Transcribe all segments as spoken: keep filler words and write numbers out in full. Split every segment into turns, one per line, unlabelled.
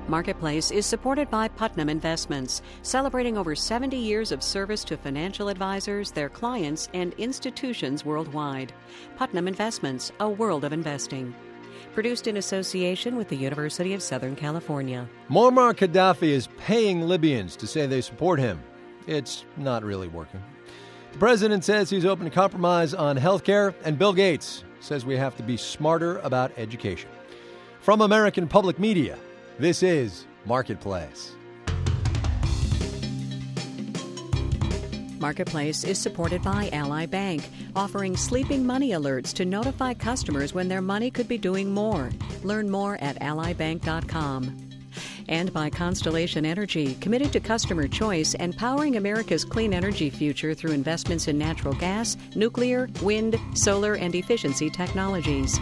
Marketplace is supported by Putnam Investments, celebrating over seventy years of service to financial advisors, their clients, and institutions worldwide. Putnam Investments, a world of investing. Produced in association with the University of Southern California.
Muammar Gaddafi is paying Libyans to say they support him. It's not really working. The president says he's open to compromise on health care, and Bill Gates says we have to be smarter about education. From American Public Media, this is Marketplace.
Marketplace is supported by Ally Bank, offering sleeping money alerts to notify customers when their money could be doing more. Learn more at ally bank dot com. And by Constellation Energy, committed to customer choice and powering America's clean energy future through investments in natural gas, nuclear, wind, solar, and efficiency technologies.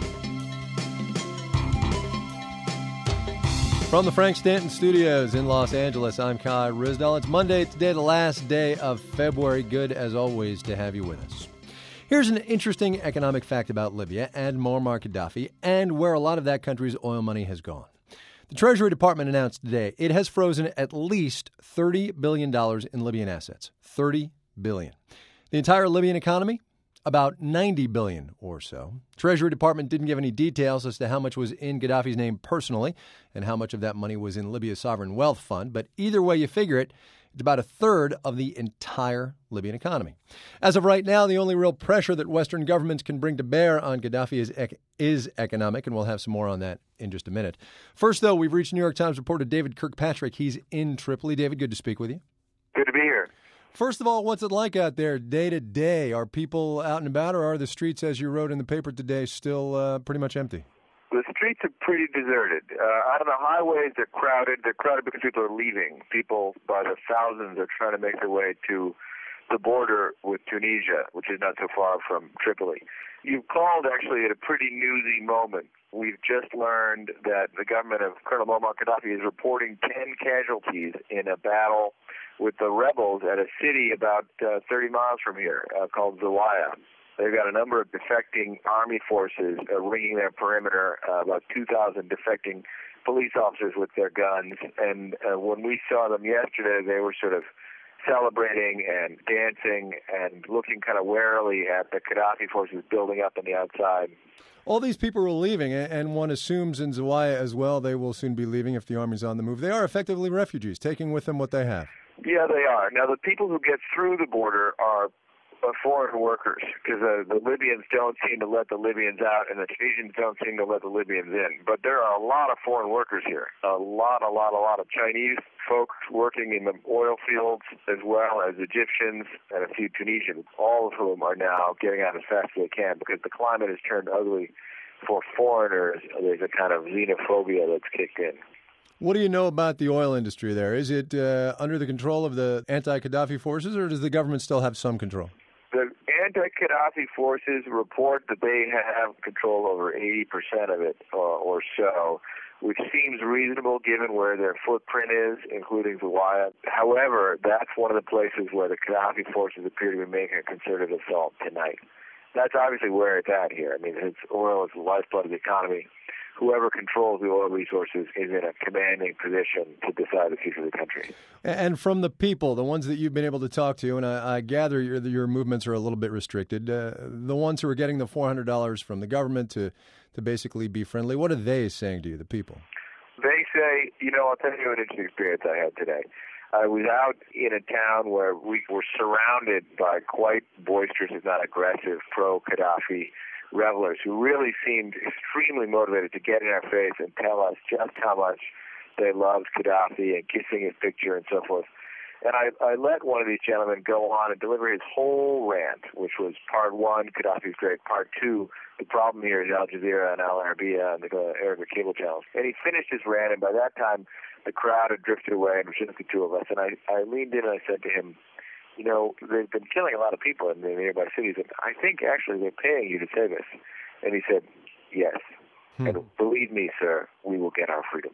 From the Frank Stanton Studios in Los Angeles, I'm Kai Ryssdal. It's Monday, today the last day of February. Good, as always, to have you with us. Here's an interesting economic fact about Libya and Muammar Gaddafi and where a lot of that country's oil money has gone. The Treasury Department announced today it has frozen at least thirty billion dollars in Libyan assets. thirty billion dollars. The entire Libyan economy? About ninety billion dollars or so. Treasury Department didn't give any details as to how much was in Gaddafi's name personally and how much of that money was in Libya's sovereign wealth fund. But either way you figure it, it's about a third of the entire Libyan economy. As of right now, the only real pressure that Western governments can bring to bear on Gaddafi is, ec- is economic, and we'll have some more on that in just a minute. First, though, we've reached New York Times reporter David Kirkpatrick. He's in Tripoli. David, good to speak with you.
Good to be here.
First of all, what's it like out there day to day? Are people out and about, or are the streets, as you wrote in the paper today, still uh, pretty much empty?
The streets are pretty deserted. Uh, out on the highways, they're crowded. They're crowded because people are leaving. People by the thousands are trying to make their way to the border with Tunisia, which is not so far from Tripoli. You've called, actually, at a pretty newsy moment. We've just learned that the government of Colonel Muammar Gaddafi is reporting ten casualties in a battle with the rebels at a city about uh, thirty miles from here uh, called Zawiya. They've got a number of defecting army forces uh, ringing their perimeter, uh, about two thousand defecting police officers with their guns. And uh, when we saw them yesterday, they were sort of celebrating and dancing and looking kind of warily at the Gaddafi forces building up on the outside.
All these people are leaving, and one assumes in Zawiya as well they will soon be leaving if the army's on the move. They are effectively refugees, taking with them what they have.
Yeah, they are. Now, the people who get through the border are uh, foreign workers, because uh, the Libyans don't seem to let the Libyans out, and the Tunisians don't seem to let the Libyans in. But there are a lot of foreign workers here, a lot, a lot, a lot of Chinese folks working in the oil fields, as well as Egyptians and a few Tunisians, all of whom are now getting out as fast as they can, because the climate has turned ugly for foreigners. There's a kind of xenophobia that's kicked in.
What do you know about the oil industry there? Is it uh, under the control of the anti-Gaddafi forces, or does the government still have some control?
The anti-Gaddafi forces report that they have control over eighty percent of it uh, or so, which seems reasonable given where their footprint is, including Zawiya. However, that's one of the places where the Gaddafi forces appear to be making a concerted assault tonight. That's obviously where it's at here. I mean, it's oil is the lifeblood of the economy. Whoever controls the oil resources is in a commanding position to decide the future of the country.
And from the people, the ones that you've been able to talk to, and I, I gather your, your movements are a little bit restricted, uh, the ones who are getting the four hundred dollars from the government to, to basically be friendly, what are they saying to you, the people?
They say, you know, I'll tell you an interesting experience I had today. I was out in a town where we were surrounded by quite boisterous, if not aggressive, pro-Gaddafi revelers who really seemed extremely motivated to get in our face and tell us just how much they loved Gaddafi and kissing his picture and so forth. And I, I let one of these gentlemen go on and deliver his whole rant, which was part one, Gaddafi's great, part two, the problem here is Al Jazeera and Al Arabiya and the uh, Arabic cable channels. And he finished his rant, and by that time, the crowd had drifted away, and it was just the two of us. And I, I leaned in and I said to him, you know, they've been killing a lot of people in the nearby cities, and I think actually they're paying you to say this. And he said, yes. Hmm. And believe me, sir, we will get our freedom.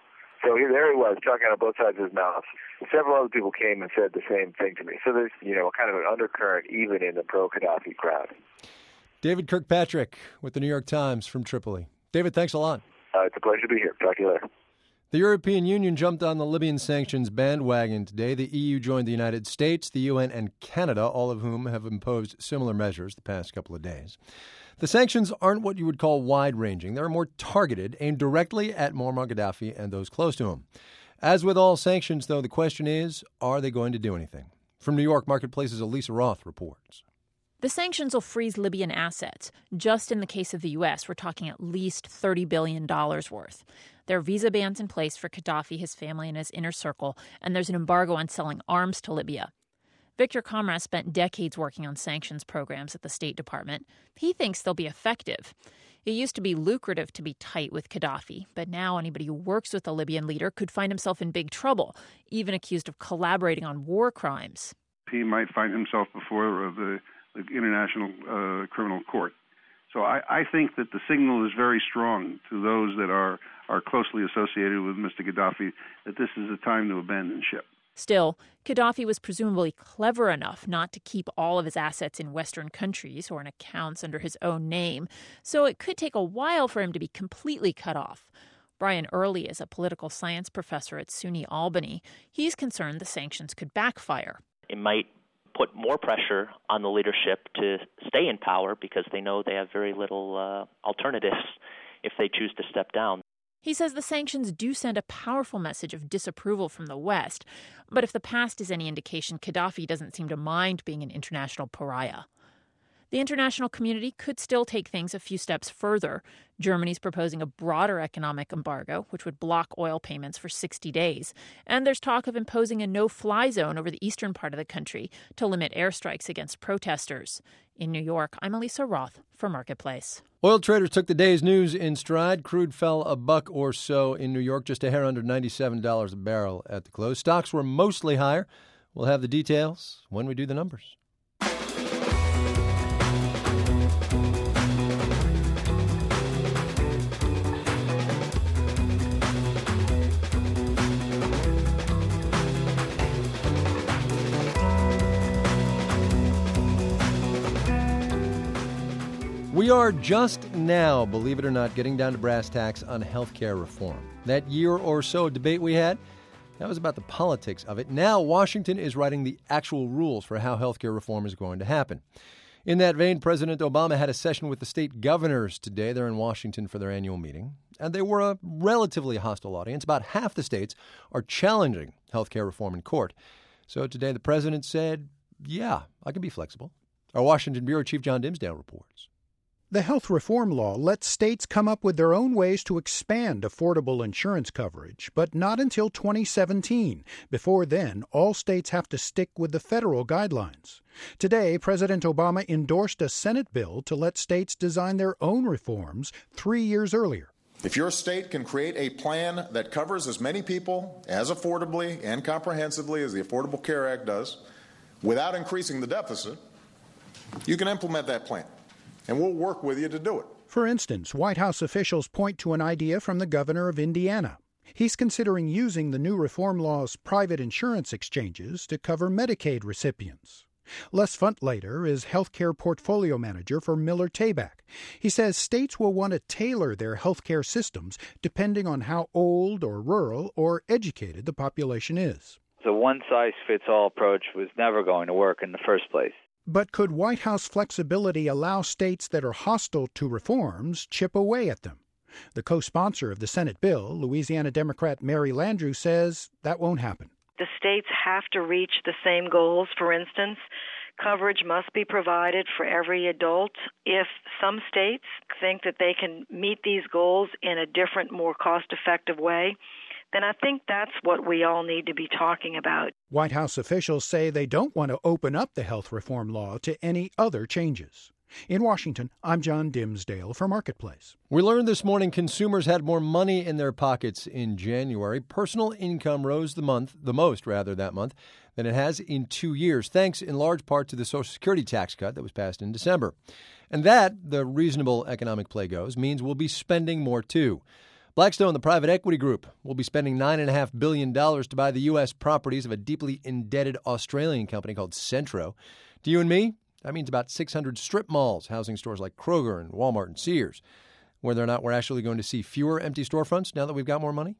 So here, there he was, talking out of both sides of his mouth. Several other people came and said the same thing to me. So there's, you know, kind of an undercurrent even in the pro-Gaddafi crowd.
David Kirkpatrick with the New York Times from Tripoli. David, thanks a lot.
Uh, it's a pleasure to be here. Talk to you later.
The European Union jumped on the Libyan sanctions bandwagon today. The E U joined the United States, the U N, and Canada, all of whom have imposed similar measures the past couple of days. The sanctions aren't what you would call wide-ranging. They're more targeted, aimed directly at Muammar Gaddafi and those close to him. As with all sanctions, though, the question is, are they going to do anything? From New York, Marketplace's Elisa Roth reports.
The sanctions will freeze Libyan assets. Just in the case of the U S, we're talking at least thirty billion dollars worth. There are visa bans in place for Gaddafi, his family, and his inner circle, and there's an embargo on selling arms to Libya. Victor Comras spent decades working on sanctions programs at the State Department. He thinks they'll be effective. It used to be lucrative to be tight with Gaddafi, but now anybody who works with the Libyan leader could find himself in big trouble, even accused of collaborating on war crimes.
He might find himself before the, the International uh, Criminal Court. So I, I think that the signal is very strong to those that are, are closely associated with Mister Gaddafi that this is a time to abandon ship.
Still, Gaddafi was presumably clever enough not to keep all of his assets in Western countries or in accounts under his own name, so it could take a while for him to be completely cut off. Brian Early is a political science professor at SUNY Albany. He's concerned the sanctions could backfire.
It might put more pressure on the leadership to stay in power because they know they have very little uh, alternatives if they choose to step down.
He says the sanctions do send a powerful message of disapproval from the West, but if the past is any indication, Gaddafi doesn't seem to mind being an international pariah. The international community could still take things a few steps further. Germany's proposing a broader economic embargo, which would block oil payments for sixty days. And there's talk of imposing a no-fly zone over the eastern part of the country to limit airstrikes against protesters. In New York, I'm Elisa Roth for Marketplace.
Oil traders took the day's news in stride. Crude fell a buck or so in New York, just a hair under ninety-seven dollars a barrel at the close. Stocks were mostly higher. We'll have the details when we do the numbers. We are just now, believe it or not, getting down to brass tacks on health care reform. That year or so debate we had, that was about the politics of it. Now Washington is writing the actual rules for how health care reform is going to happen. In that vein, President Obama had a session with the state governors today. They're in Washington for their annual meeting, and they were a relatively hostile audience. About half the states are challenging health care reform in court. So today the president said, yeah, I can be flexible. Our Washington Bureau Chief John Dimsdale reports.
The health reform law lets states come up with their own ways to expand affordable insurance coverage, but not until twenty seventeen. Before then, all states have to stick with the federal guidelines. Today, President Obama endorsed a Senate bill to let states design their own reforms three years earlier.
If your state can create a plan that covers as many people as affordably and comprehensively as the Affordable Care Act does, without increasing the deficit, you can implement that plan. And we'll work with you to do it.
For instance, White House officials point to an idea from the governor of Indiana. He's considering using the new reform law's private insurance exchanges to cover Medicaid recipients. Les Funtlater is healthcare portfolio manager for Miller Tabak. He says states will want to tailor their healthcare systems depending on how old or rural or educated the population is.
The one-size-fits-all approach was never going to work in the first place.
But could White House flexibility allow states that are hostile to reforms chip away at them? The co-sponsor of the Senate bill, Louisiana Democrat Mary Landrieu, says that won't happen.
The states have to reach the same goals. For instance, coverage must be provided for every adult. If some states think that they can meet these goals in a different, more cost-effective way, then I think that's what we all need to be talking about.
White House officials say they don't want to open up the health reform law to any other changes. In Washington, I'm John Dimsdale for Marketplace.
We learned this morning consumers had more money in their pockets in January. Personal income rose the month, the most rather that month, than it has in two years, thanks in large part to the Social Security tax cut that was passed in December. And that, the reasonable economic play goes, means we'll be spending more too. Blackstone, the private equity group, will be spending nine point five billion dollars to buy the U S properties of a deeply indebted Australian company called Centro. To you and me, that means about six hundred strip malls housing stores like Kroger and Walmart and Sears. Whether or not we're actually going to see fewer empty storefronts now that we've got more money?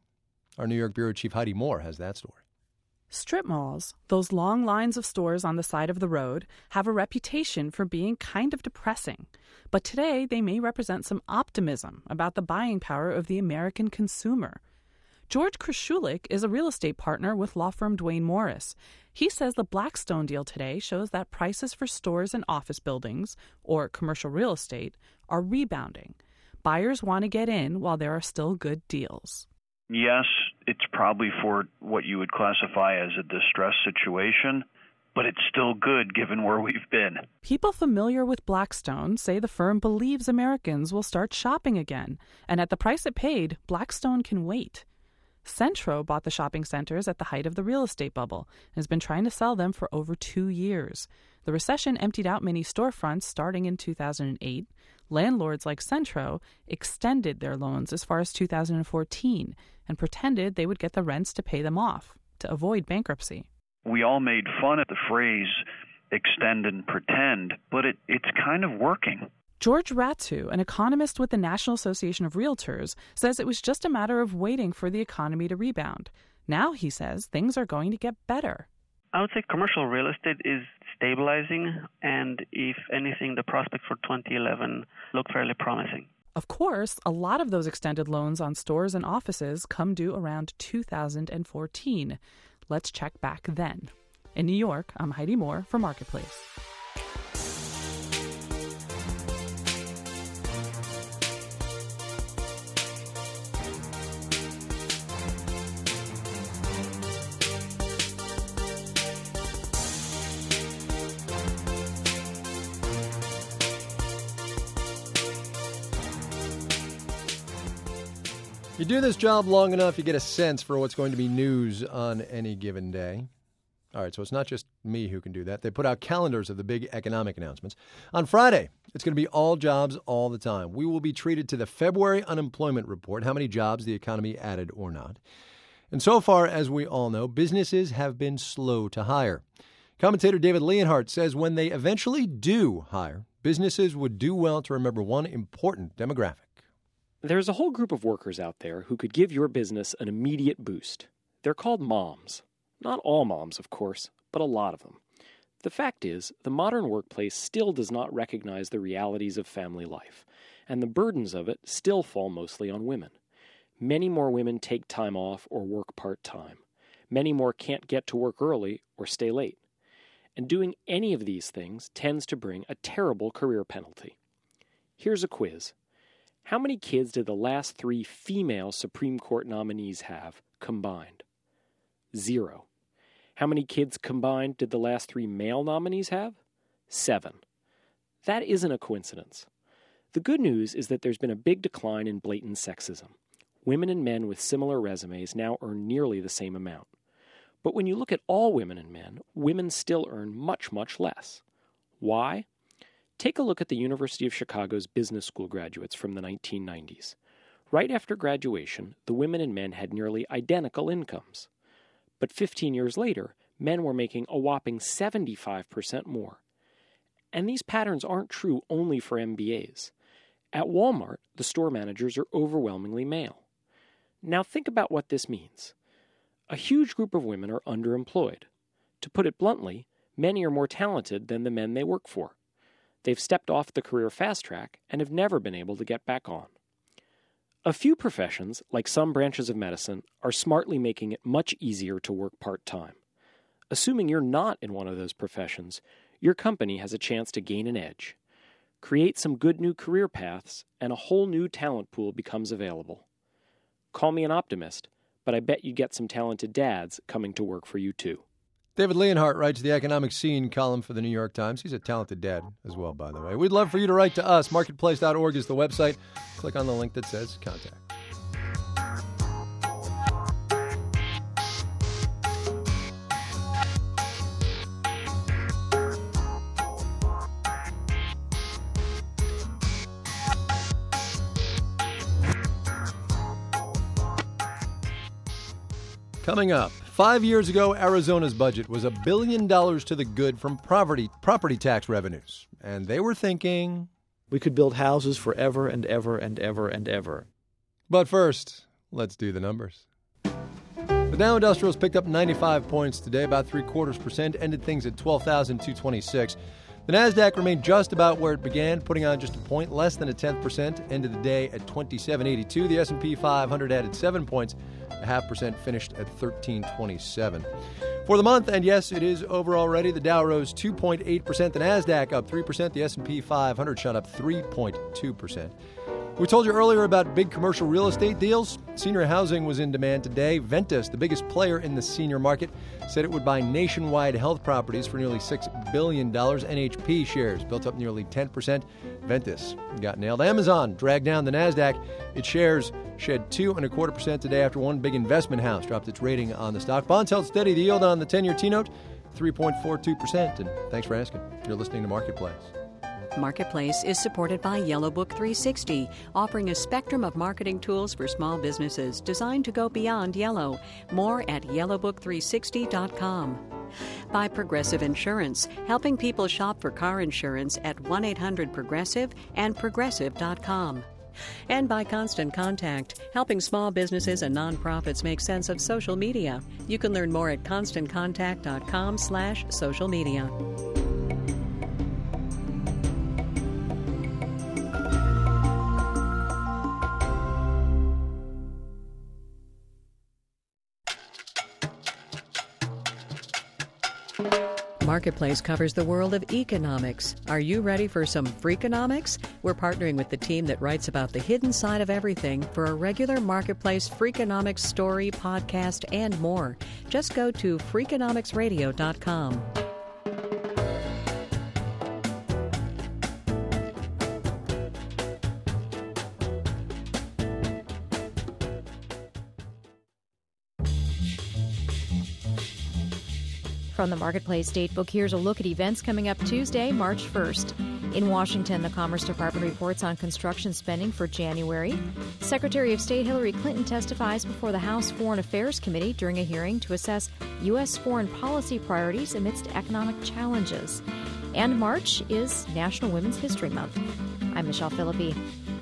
Our New York bureau chief Heidi Moore has that story.
Strip malls, those long lines of stores on the side of the road, have a reputation for being kind of depressing. But today, they may represent some optimism about the buying power of the American consumer. George Krashulik is a real estate partner with law firm Duane Morris. He says the Blackstone deal today shows that prices for stores and office buildings, or commercial real estate, are rebounding. Buyers want to get in while there are still good deals.
Yes, it's probably for what you would classify as a distress situation, but it's still good given where we've been.
People familiar with Blackstone say the firm believes Americans will start shopping again, and at the price it paid, Blackstone can wait. Centro bought the shopping centers at the height of the real estate bubble and has been trying to sell them for over two years. The recession emptied out many storefronts starting in two thousand eight. Landlords like Centro extended their loans as far as two thousand fourteen and pretended they would get the rents to pay them off to avoid bankruptcy.
We all made fun of the phrase extend and pretend, but it, it's kind of working.
George Ratu, an economist with the National Association of Realtors, says it was just a matter of waiting for the economy to rebound. Now, he says, things are going to get better.
I would say commercial real estate is stabilizing, and if anything, the prospects for twenty eleven look fairly promising.
Of course, a lot of those extended loans on stores and offices come due around two thousand fourteen. Let's check back then. In New York, I'm Heidi Moore for Marketplace.
You do this job long enough, you get a sense for what's going to be news on any given day. All right, so it's not just me who can do that. They put out calendars of the big economic announcements. On Friday, it's going to be all jobs all the time. We will be treated to the February unemployment report, how many jobs the economy added or not. And so far, as we all know, businesses have been slow to hire. Commentator David Leonhardt says when they eventually do hire, businesses would do well to remember one important demographic.
There's a whole group of workers out there who could give your business an immediate boost. They're called moms. Not all moms, of course, but a lot of them. The fact is, the modern workplace still does not recognize the realities of family life, and the burdens of it still fall mostly on women. Many more women take time off or work part-time. Many more can't get to work early or stay late. And doing any of these things tends to bring a terrible career penalty. Here's a quiz. How many kids did the last three female Supreme Court nominees have combined? Zero. How many kids combined did the last three male nominees have? Seven. That isn't a coincidence. The good news is that there's been a big decline in blatant sexism. Women and men with similar resumes now earn nearly the same amount. But when you look at all women and men, women still earn much, much less. Why? Take a look at the University of Chicago's business school graduates from the nineteen nineties. Right after graduation, the women and men had nearly identical incomes. But fifteen years later, men were making a whopping seventy-five percent more. And these patterns aren't true only for M B As. At Walmart, the store managers are overwhelmingly male. Now think about what this means. A huge group of women are underemployed. To put it bluntly, many are more talented than the men they work for. They've stepped off the career fast track and have never been able to get back on. A few professions, like some branches of medicine, are smartly making it much easier to work part-time. Assuming you're not in one of those professions, your company has a chance to gain an edge. Create some good new career paths, and a whole new talent pool becomes available. Call me an optimist, but I bet you get some talented dads coming to work for you too.
David Leonhardt writes the Economic Scene column for the New York Times. He's a talented dad as well, by the way. We'd love for you to write to us. Marketplace dot org is the website. Click on the link that says Contact. Coming up, five years ago, Arizona's budget was a billion dollars to the good from property property tax revenues. And they were thinking,
we could build houses forever and ever and ever and ever.
But first, let's do the numbers. The Dow Industrials picked up ninety-five points today, about three-quarters percent, ended things at twelve thousand two hundred twenty-six. The NASDAQ remained just about where it began, putting on just a point, less than a tenth percent, ended the day at twenty-seven eighty-two. The S and P five hundred added seven points, a half percent, finished at thirteen twenty-seven. For the month, and yes, it is over already, the Dow rose two point eight percent, the NASDAQ up three percent, the S and P five hundred shot up three point two percent. We told you earlier about big commercial real estate deals. Senior housing was in demand today. Ventas, the biggest player in the senior market, said it would buy nationwide health properties for nearly six billion dollars. N H P shares built up nearly ten percent. Ventas got nailed. Amazon dragged down the NASDAQ. Its shares shed two and a quarter percent today after one big investment house dropped its rating on the stock. Bonds held steady. The yield on the ten-year T-note, three point four two percent. And thanks for asking. You're listening to Marketplace.
Marketplace is supported by Yellow Book three sixty, offering a spectrum of marketing tools for small businesses designed to go beyond yellow. More at yellow book three sixty dot com. By Progressive Insurance, helping people shop for car insurance at one eight hundred progressive and progressive dot com. And by Constant Contact, helping small businesses and nonprofits make sense of social media. You can learn more at constant contact dot com slash social media. Marketplace covers the world of economics. Are you ready for some Freakonomics? We're partnering with the team that writes about the hidden side of everything for a regular Marketplace Freakonomics story, podcast, and more. Just go to freakonomics radio dot com.
From the Marketplace Datebook, here's a look at events coming up Tuesday, March first. In Washington, the Commerce Department reports on construction spending for January. Secretary of State Hillary Clinton testifies before the House Foreign Affairs Committee during a hearing to assess U S foreign policy priorities amidst economic challenges. And March is National Women's History Month. I'm Michelle Philippi.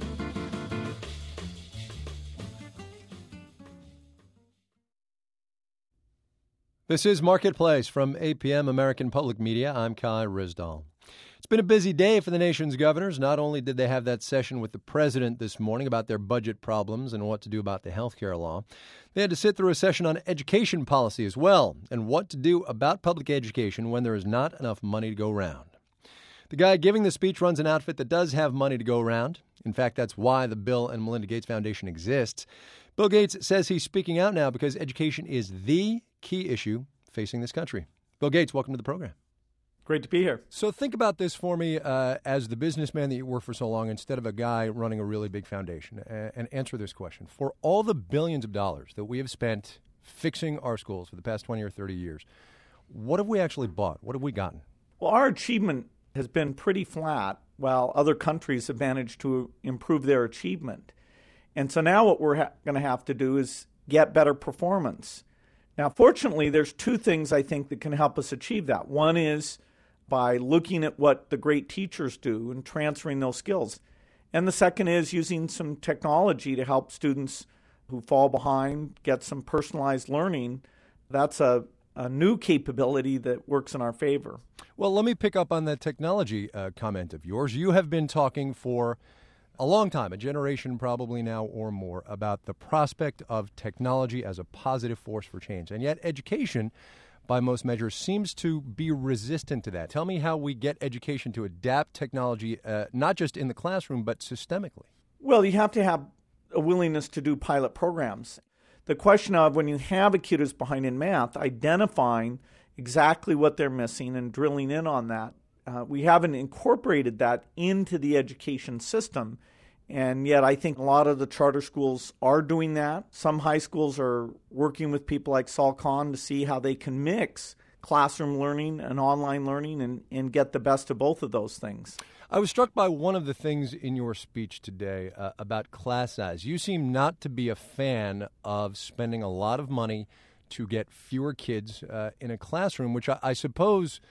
This is Marketplace from A P M American Public Media. I'm Kai Ryssdal. It's been a busy day for the nation's governors. Not only did they have that session with the president this morning about their budget problems and what to do about the health care law, they had to sit through a session on education policy as well and what to do about public education when there is not enough money to go around. The guy giving the speech runs an outfit that does have money to go around. In fact, that's why the Bill and Melinda Gates Foundation exists. Bill Gates says he's speaking out now because education is the key issue facing this country. Bill Gates, welcome to the program.
Great to be here.
So think about this for me uh, as the businessman that you were for so long instead of a guy running a really big foundation, and, and answer this question. For all the billions of dollars that we have spent fixing our schools for the past twenty or thirty years, what have we actually bought? What have we gotten?
Well, our achievement has been pretty flat, while other countries have managed to improve their achievement. And so now what we're ha- going to have to do is get better performance. Now, fortunately, there's two things I think that can help us achieve that. One is by looking at what the great teachers do and transferring those skills. And the second is using some technology to help students who fall behind get some personalized learning. That's a, a new capability that works in our favor.
Well, let me pick up on that technology uh, comment of yours. You have been talking for a long time, a generation probably now or more, about the prospect of technology as a positive force for change. And yet education, by most measures, seems to be resistant to that. Tell me how we get education to adapt technology, uh, not just in the classroom, but systemically.
Well, you have to have a willingness to do pilot programs. The question of when you have a kid who's behind in math, identifying exactly what they're missing and drilling in on that. Uh, we haven't incorporated that into the education system, and yet I think a lot of the charter schools are doing that. Some high schools are working with people like Saul Kahn to see how they can mix classroom learning and online learning and, and get the best of both of those things.
I was struck by one of the things in your speech today uh, about class size. You seem not to be a fan of spending a lot of money to get fewer kids uh, in a classroom, which I, I suppose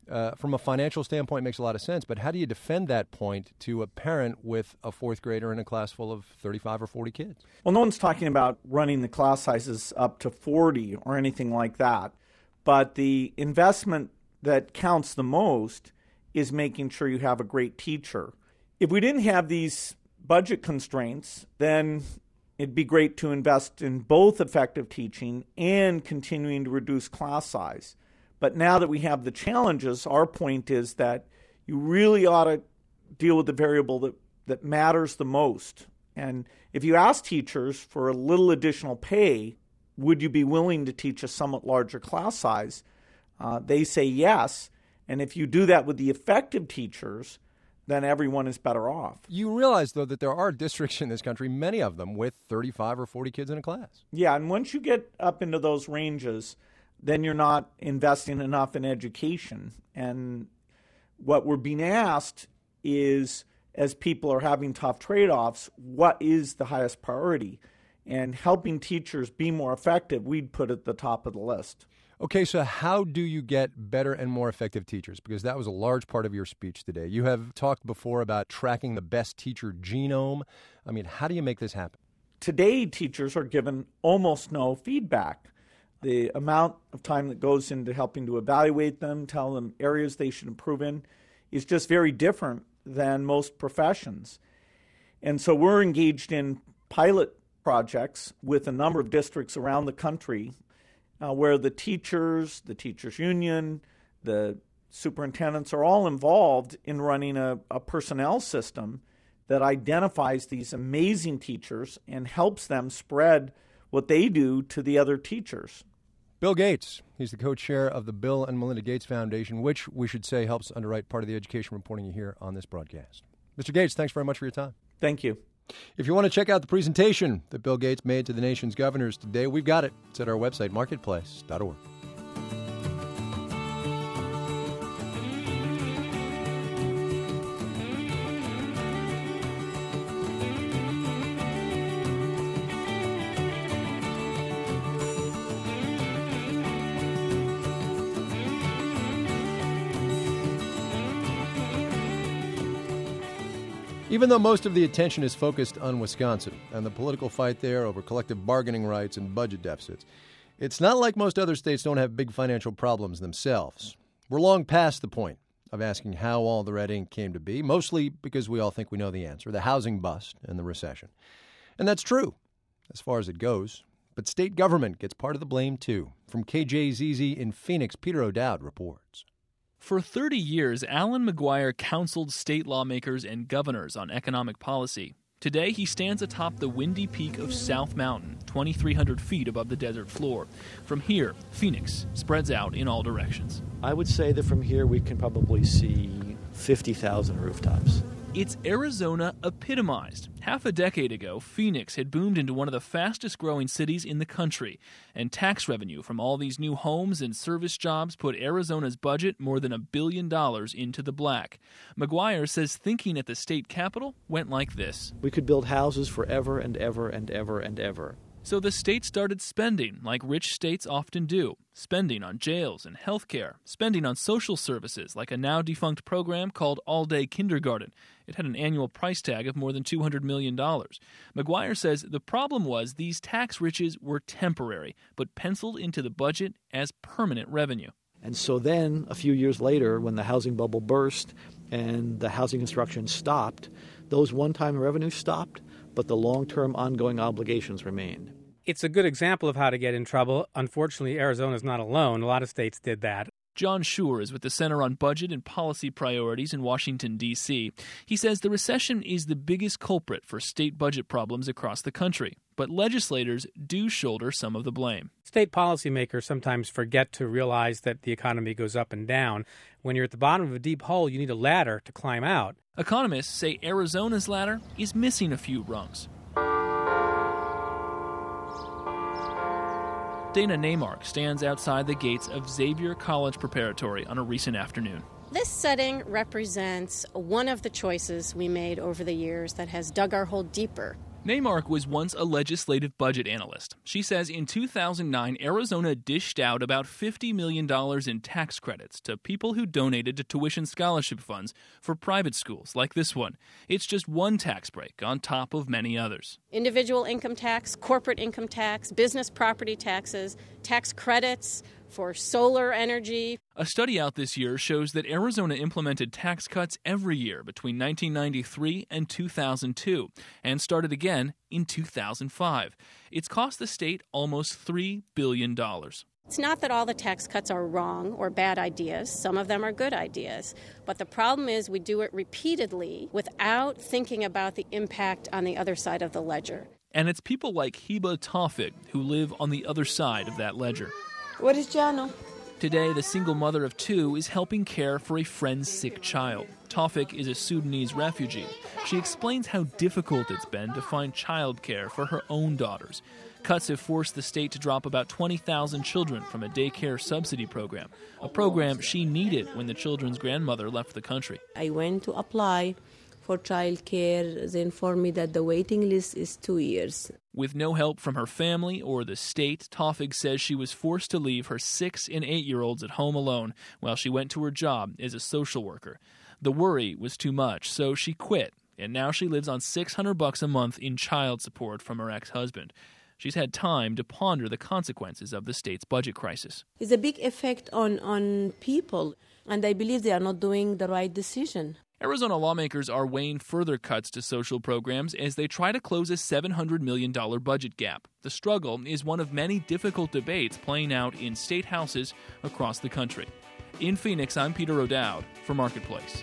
uh, from a financial standpoint, it makes a lot of sense. But how do you defend that point to a parent with a fourth grader in a class full of thirty-five or forty kids?
Well, no one's talking about running the class sizes up to forty or anything like that. But the investment that counts the most is making sure you have a great teacher. If we didn't have these budget constraints, then it'd be great to invest in both effective teaching and continuing to reduce class size. But now that we have the challenges, our point is that you really ought to deal with the variable that, that matters the most. And if you ask teachers for a little additional pay, would you be willing to teach a somewhat larger class size? Uh, they say yes. And if you do that with the effective teachers, then everyone is better off.
You realize, though, that there are districts in this country, many of them, with thirty-five or forty kids in a class.
Yeah, and once you get up into those ranges, then you're not investing enough in education. And what we're being asked is, as people are having tough trade-offs, what is the highest priority? And helping teachers be more effective, we'd put at the top of the list.
Okay, so how do you get better and more effective teachers? Because that was a large part of your speech today. You have talked before about tracking the best teacher genome. I mean, how do you make this happen?
Today, teachers are given almost no feedback. The amount of time that goes into helping to evaluate them, tell them areas they should improve in, is just very different than most professions. And so we're engaged in pilot projects with a number of districts around the country Uh, where the teachers, the teachers union, the superintendents are all involved in running a, a personnel system that identifies these amazing teachers and helps them spread what they do to the other teachers.
Bill Gates, he's the co-chair of the Bill and Melinda Gates Foundation, which we should say helps underwrite part of the education reporting you hear on this broadcast. Mister Gates, thanks very much for your time.
Thank you.
If you want to check out the presentation that Bill Gates made to the nation's governors today, we've got it. It's at our website, marketplace dot org. Even though most of the attention is focused on Wisconsin and the political fight there over collective bargaining rights and budget deficits, it's not like most other states don't have big financial problems themselves. We're long past the point of asking how all the red ink came to be, mostly because we all think we know the answer, the housing bust and the recession. And that's true, as far as it goes. But state government gets part of the blame, too. From K J Z Z in Phoenix, Peter O'Dowd reports.
For thirty years, Alan McGuire counseled state lawmakers and governors on economic policy. Today, he stands atop the windy peak of South Mountain, twenty-three hundred feet above the desert floor. From here, Phoenix spreads out in all directions.
I would say that from here we can probably see fifty thousand rooftops.
It's Arizona epitomized. Half a decade ago, Phoenix had boomed into one of the fastest-growing cities in the country, and tax revenue from all these new homes and service jobs put Arizona's budget more than a billion dollars into the black. McGuire says thinking at the state capitol went like this.
We could build houses forever and ever and ever and ever.
So the state started spending, like rich states often do, spending on jails and health care, spending on social services, like a now-defunct program called All Day Kindergarten. It had an annual price tag of more than two hundred million dollars. McGuire says the problem was these tax riches were temporary, but penciled into the budget as permanent revenue.
And so then, a few years later, when the housing bubble burst and the housing construction stopped, those one-time revenues stopped, but the long-term ongoing obligations remained.
It's a good example of how to get in trouble. Unfortunately, Arizona's not alone. A lot of states did that.
John Schur is with the Center on Budget and Policy Priorities in Washington, D C He says the recession is the biggest culprit for state budget problems across the country, but legislators do shoulder some of the blame.
State policymakers sometimes forget to realize that the economy goes up and down. When you're at the bottom of a deep hole, you need a ladder to climb out.
Economists say Arizona's ladder is missing a few rungs. Dana Neymark stands outside the gates of Xavier College Preparatory on a recent afternoon.
This setting represents one of the choices we made over the years that has dug our hole deeper
Neymark was once a legislative budget analyst. She says in two thousand nine, Arizona dished out about fifty million dollars in tax credits to people who donated to tuition scholarship funds for private schools like this one. It's just one tax break on top of many others.
Individual income tax, corporate income tax, business property taxes, tax credits for solar energy.
A study out this year shows that Arizona implemented tax cuts every year between nineteen ninety-three and two thousand two, and started again in two thousand five. It's cost the state almost three billion dollars.
It's not that all the tax cuts are wrong or bad ideas. Some of them are good ideas. But the problem is we do it repeatedly without thinking about the impact on the other side of the ledger.
And it's people like Heba Tawfik who live on the other side of that ledger.
What is Jano?
Today, the single mother of two is helping care for a friend's sick child. Tawfik is a Sudanese refugee. She explains how difficult it's been to find childcare for her own daughters. Cuts have forced the state to drop about twenty thousand children from a daycare subsidy program, a program she needed when the children's grandmother left the country.
I went to apply for childcare. They informed me that the waiting list is two years.
With no help from her family or the state, Tawfik says she was forced to leave her six- and eight-year-olds at home alone while she went to her job as a social worker. The worry was too much, so she quit, and now she lives on six hundred bucks a month in child support from her ex-husband. She's had time to ponder the consequences of the state's budget crisis.
It's a big effect on, on people, and I believe they are not doing the right decision.
Arizona lawmakers are weighing further cuts to social programs as they try to close a seven hundred million dollars budget gap. The struggle is one of many difficult debates playing out in state houses across the country. In Phoenix, I'm Peter O'Dowd for Marketplace.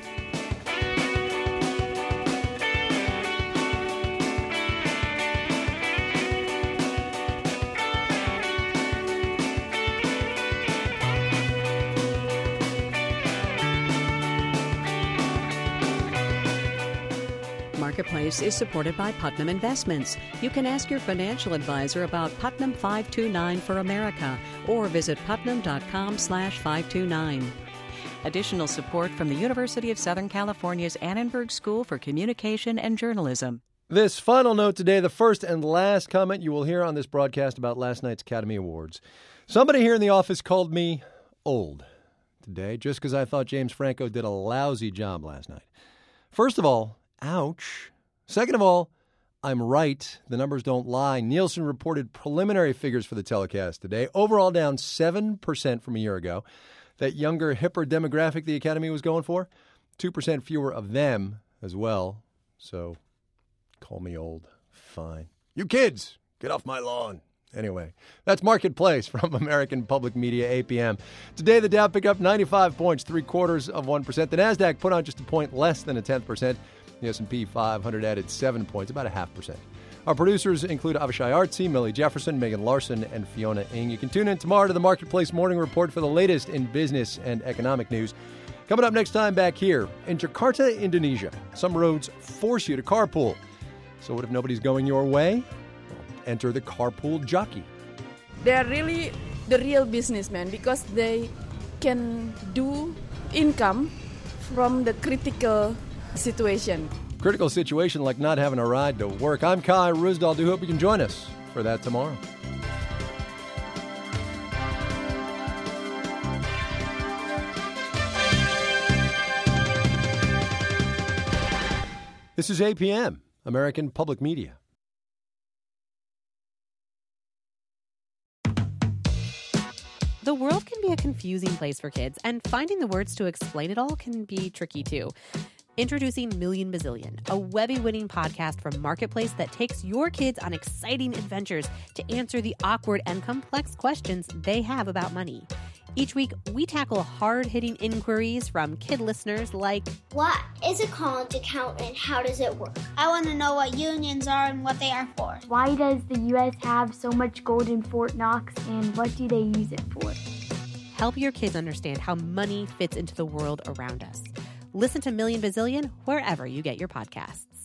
Marketplace is supported by Putnam Investments. You can ask your financial advisor about Putnam five two nine for America or visit putnam.com slash 529. Additional support from the University of Southern California's Annenberg School for Communication and Journalism.
This final note today, the first and last comment you will hear on this broadcast about last night's Academy Awards. Somebody here in the office called me old today just because I thought James Franco did a lousy job last night. First of all, ouch. Second of all, I'm right. The numbers don't lie. Nielsen reported preliminary figures for the telecast today. Overall down seven percent from a year ago. That younger, hipper demographic the Academy was going for, two percent fewer of them as well. So, call me old. Fine. You kids, get off my lawn. Anyway, that's Marketplace from American Public Media, A P M. Today, the Dow picked up ninety-five points, three quarters of one percent. The NASDAQ put on just a point less than a tenth percent. The S and P five hundred added seven points, about a half percent. Our producers include Avishai Artsy, Millie Jefferson, Megan Larson, and Fiona Ng. You can tune in tomorrow to the Marketplace Morning Report for the latest in business and economic news. Coming up next time back here in Jakarta, Indonesia, some roads force you to carpool. So what if nobody's going your way? Well, enter the carpool jockey.
They're really the real businessmen because they can do income from the critical situation.
Critical situation like not having a ride to work. I'm Kai Ryssdal. Do hope you can join us for that tomorrow. This is A P M, American Public Media.
The world can be a confusing place for kids, and finding the words to explain it all can be tricky too. Introducing Million Bazillion, a Webby-winning podcast from Marketplace that takes your kids on exciting adventures to answer the awkward and complex questions they have about money. Each week, we tackle hard-hitting inquiries from kid listeners like,
what is a college account and how does it work?
I want to know what unions are and what they are for.
Why does the U S have so much gold in Fort Knox and what do they use it for?
Help your kids understand how money fits into the world around us. Listen to Million Bazillion wherever you get your podcasts.